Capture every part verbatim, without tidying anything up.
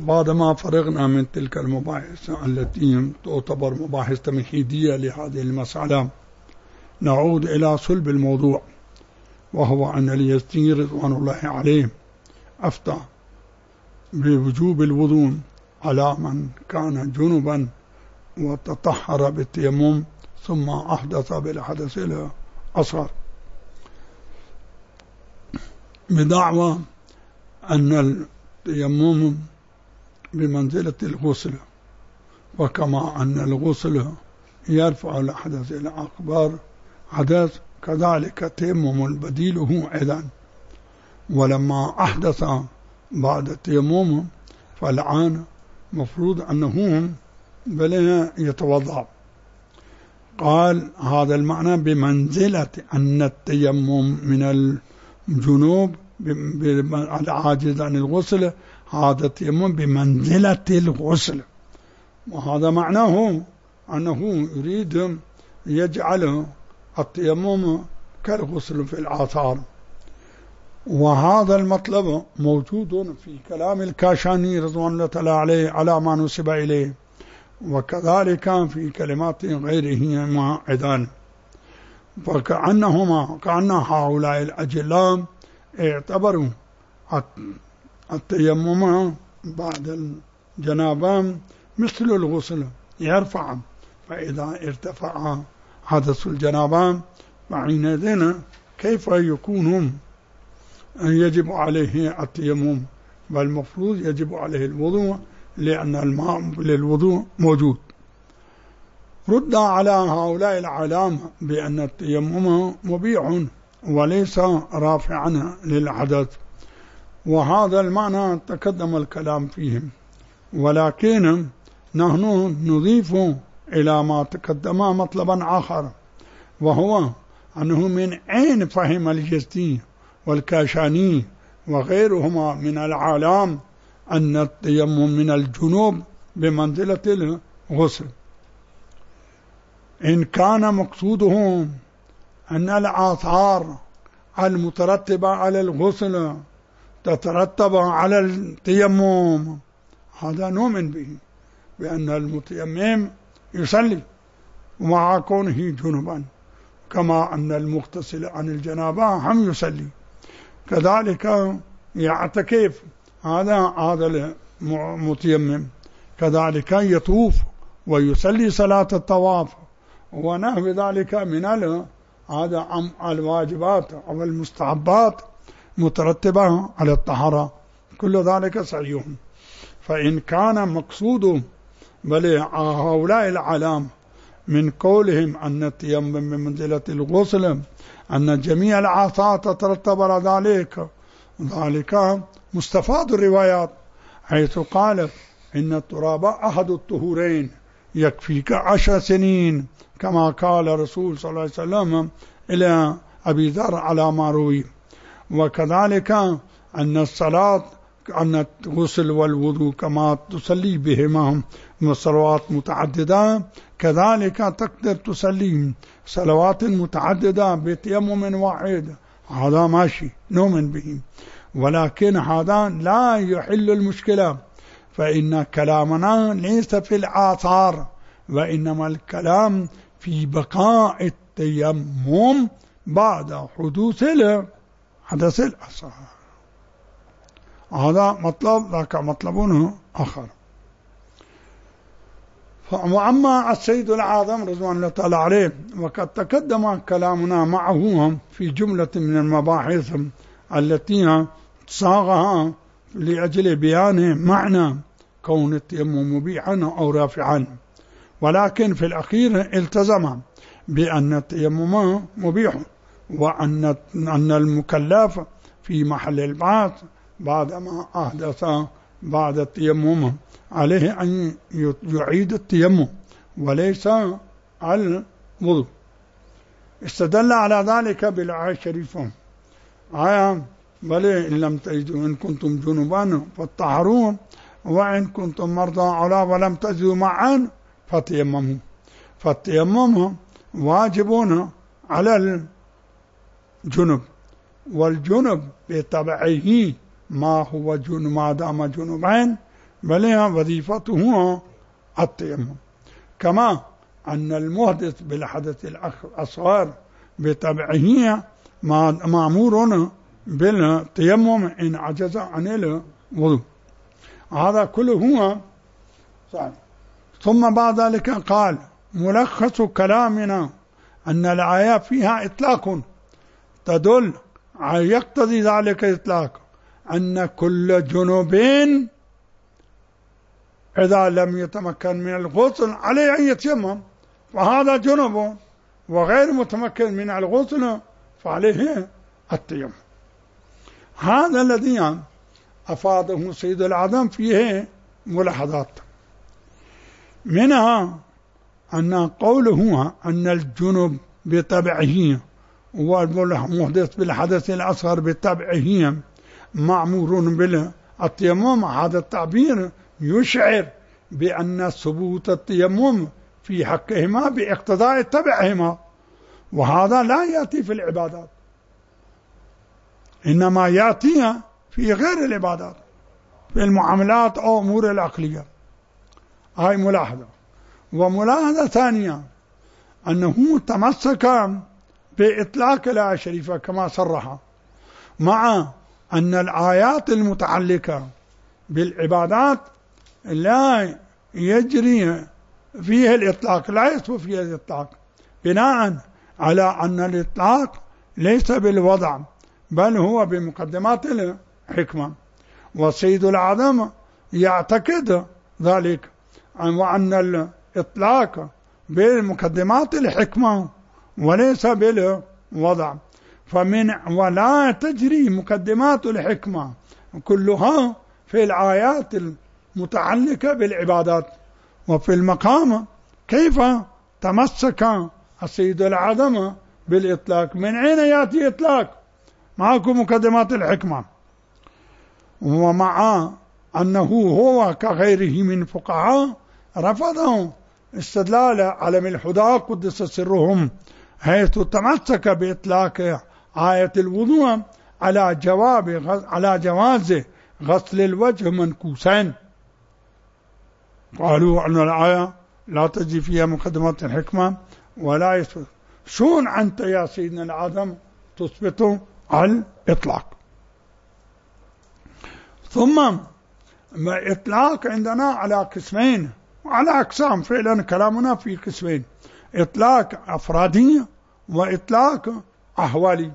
بعدما فرغنا من تلك المباحث التي تعتبر مباحث تمهيدية لهذه المسألة، نعود إلى صلب الموضوع، وهو أن اليزيدي رضوان الله عليه أفتى بوجوب الوضوء على من كان جنبا وتطهر بالتيمم ثم أحدث بالحدث الأصغر، بدعوى أن التيمم بمنزلة الغسل، وكما أن الغسل يرفع الحدث الأكبر حدث، كذلك التيمم البديل هو أيضا. ولما أحدث بعد التيمم فالآن مفروض أنه بل يتوضأ. قال هذا المعنى بمنزلة أن التيمم من الجنوب العاجز عن الغسل، هذا التيمم بمنزلة الغسل، وهذا معناه أنه يريد يجعل التيمم كالغسل في الآثار. وهذا المطلب موجود في كلام الكاشاني رضوان الله تعالى عليه على ما نسب إليه، وكذلك في كلمات غيرهما أيضا. فكأنهما كأن هؤلاء الأجلاء اعتبروا التيمم بعد الجنابة مثل الغسل يرفع، فإذا ارتفع حدث الجنابة فحينئذ كيف يكون يجب عليه التيمم؟ بل المفروض يجب عليه الوضوء، لأن الماء للوضوء موجود. رد على هؤلاء العلامة بأن التيمم مبيح وليس رافعا للحدث، وهذا المعنى تقدم الكلام فيهم، ولكن نحن نضيف إلى ما تقدم مطلبا آخر، وهو أنه من أين فهم اليزيدي والكاشاني وغيرهما من العالم أن التيمم من الجنوب بمنزلة الغسل؟ إن كان مقصودهم أن الآثار المترتبة على الغسل تترتب على التيمم، هذا نؤمن به، بأن المتيمم يصلي مع كونه جنبا، كما أن المغتسل عن الجنابة هم يصلي، كذلك يعتكف هذا هذا المتيمم، كذلك يطوف ويصلي صلاة الطواف ونحو ذلك من هذا الواجبات أو المستحبات مترتبة على الطهارة، كل ذلك صحيح. فإن كان مقصود بل هؤلاء العلام من قولهم أن التيمم بمنزلة الغسل أن جميع الآثار تترتب على ذلك، ذلك مستفاد الروايات، حيث قالت إن التراب أحد الطهورين يكفيك عشر سنين، كما قال رسول صلى الله عليه وسلم إلى أبي ذر على ما روي. وكذلك أن الصلاة أن الغسل والوضوء كما تصلي بهما صلوات متعددة، كذلك تقدر تصلي صلوات متعددة بتيمم واحد، هذا ماشي نؤمن به، ولكن هذا لا يحل المشكلة، فإن كلامنا ليس في الآثار، وإنما الكلام في بقاء التيمم بعد حدوث الحدث الأصغر. هذا مطلب، ذاك مطلب آخر. وأما السيد الأعظم رضوان الله تعالى عليه، وقد تقدم كلامنا معه في جملة من المباحث التي صاغها لأجل بيان معنى كون التيمم مبيحا أو رافعا، ولكن في الأخير التزم بأن التيمم مبيح، وأن أن المكلف في محل البعث بعدما أحدث بعد التيمم عليه أن يعيد التيمم وليس الوضوء. استدل على ذلك بالآية الشريفة، آية بل إن لم تجدوا إن كنتم جنبا فاطهروا وإن كنتم مرضى على ولم تجدوا معا فتيمموا. فالتيمم واجب على الجنب، والجنب بطبعه ما هو جنب ما دام جنبين بل وظيفته التيمم. كما أن المحدث بالحدث الأصغر بطبعه مأمور بالتيمم إن عجز عن الوضوء. هذا كله هو صحيح. ثم بعد ذلك قال ملخص كلامنا أن الآية فيها إطلاق تدل يقتضي ذلك إطلاق أن كل جنوب إذا لم يتمكن من الغسل عليه أن يتيمم، وهذا جنوب، وغير متمكن من الغسل فعليه التيمم. هذا الذي أفاده سيد العظم فيه ملاحظات، منها أن قوله أن الجنوب بطبعه والمحدث بالحدث الأصغر بطبعه مأمور بالتيمم، هذا التعبير يشعر بأن ثبوت التيمم في حقهما باقتضاء طبعهما، وهذا لا يأتي في العبادات، إنما يأتي في غير العبادات، في المعاملات أو أمور العقلية. هاي ملاحظة. وملاحظة ثانية أنه تمسك بإطلاق الآية الشريفة كما صرح، مع أن الآيات المتعلقة بالعبادات لا يجري فيها الإطلاق، لا يثبت فيها الإطلاق، بناء على أن الإطلاق ليس بالوضع بل هو بمقدمات الحكمة، وسيد العظم يعتقد ذلك، وأن الإطلاق بمقدمات الحكمة وليس بالوضع. فمن ولا تجري مقدمات الحكمة كلها في الآيات المتعلقة بالعبادات، وفي المقام كيف تمسك السيد العظم بالإطلاق؟ من أين يأتي إطلاق معكم مقدمات الحكمة؟ ومع أنه هو كغيره من فقهاء رفضه استدلال علم الهدى قدس سرهم، حيث تمسك بإطلاق آية الوضوء على جواب على جواز غسل الوجه منكوسين. قالوا أن الآية لا تجي فيها مقدمات الحكمة ولا يثبت. شون أنت يا سيدنا العظم تثبت على الإطلاق؟ ثم إطلاق عندنا على قسمين وعلى أقسام، فعلا كلامنا في قسمين: إطلاق أفرادي وإطلاق أحوالي.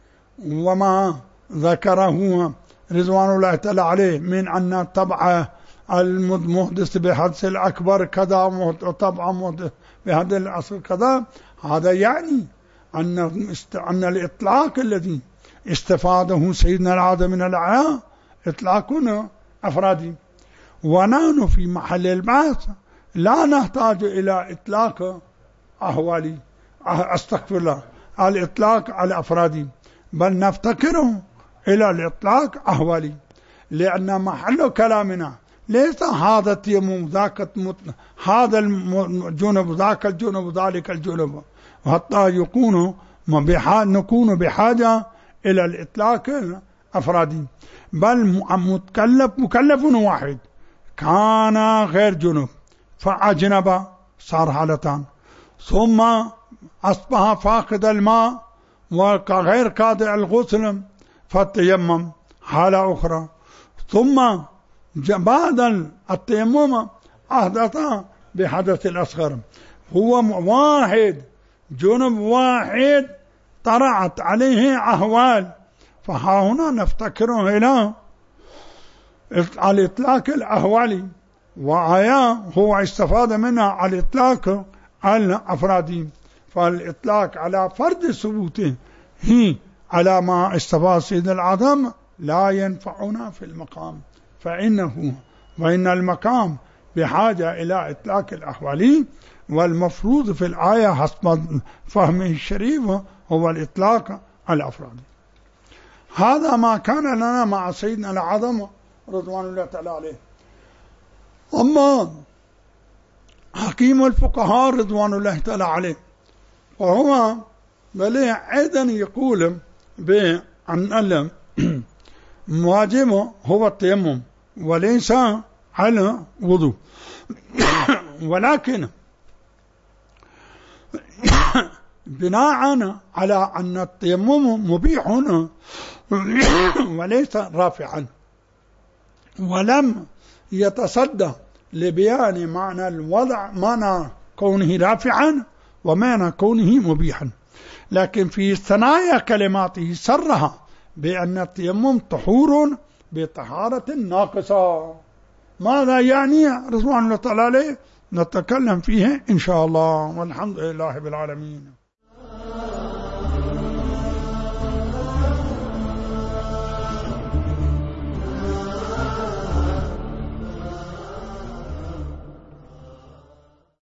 وما ذكره رضوان الله تعالى عليه من أن طبع المحدث بحدث الأكبر كذا وطبع محدث بحدث الأصغر كذا، هذا يعني أن أن الإطلاق الذي استفاده سيدنا العظم من الآية إطلاق أفرادي، ونحن في محل البحث لا نحتاج إلى إطلاق أحوالي، أستغفر الله، الإطلاق على أفرادي، بل نفتكره إلى الإطلاق أحوالي، لأن محل كلامنا ليس هذا التيمم ذاك هذا الجنب ذاك الجنب ذلك الجنب، حتى يكون نكون بحاجة إلى الإطلاق الأفرادي، بل مكلف مكلف واحد كان غير جنب فأجنب صار حالتان، ثم أصبح فاقد الماء وغير قادر الغسل فالتيمم حالة أخرى، ثم بعد التيمم أحدث بحدث الأصغر. هو واحد جنب واحد طرعت عليه أهوال، فها هنا نفتكره إلى الإطلاق الأهوالي، وآية هو استفاد منها على الإطلاق الأفرادي. فالإطلاق على فرد ثبوته هي على ما استفاد سيد العظم لا ينفعنا في المقام، فإنه وإن المقام بحاجة إلى إطلاق الأحوالي، والمفروض في الآية حسب فهمه الشريف هو الإطلاق الأفرادي. هذا ما كان لنا مع سيدنا العظم رضوان الله تعالى عليه. أما حكيم الفقهاء رضوان الله تعالى عليه وهو بل أيضا يقول بأن الواجب هو التيمم وليس الوضوء. ولكن بناء على أن التيمم مبيح وليس رافعا، ولم يتصدى لبيان معنى الوضع، معنى كونه رافعا ومعنى كونه مبيحا، لكن في ثنايا كلماته صرها بأن التيمم طهور بطهارة ناقصة. ماذا يعني رضوان الله تعالى عليه نتكلم فيه إن شاء الله، والحمد لله بالعالمين.